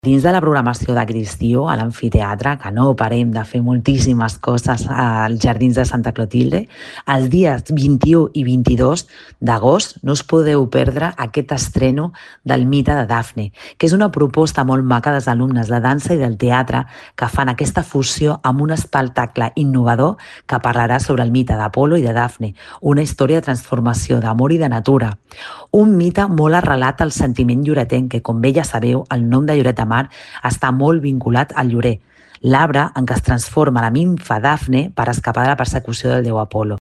Dins de la programació de Cristió, a l'amfiteatre, que no parem de fer moltíssimes coses als Jardins de Santa Clotilde, els dies 21 i 22 d'agost no us podeu perdre aquest estreno del mite de Dafne, que és una proposta molt maca dels alumnes de dansa i del teatre que fan aquesta fusió amb un espectacle innovador que parlarà sobre el mite d'Apolo i de Dafne, una història de transformació, d'amor i de natura. Un mite molt arrelat al sentiment lloretenc, que, com bé ja sabeu, el nom de Lloret de Mar està molt vinculat al llorer, l'arbre en què es transforma la nimfa Dafne per escapar de la persecució del déu Apolo.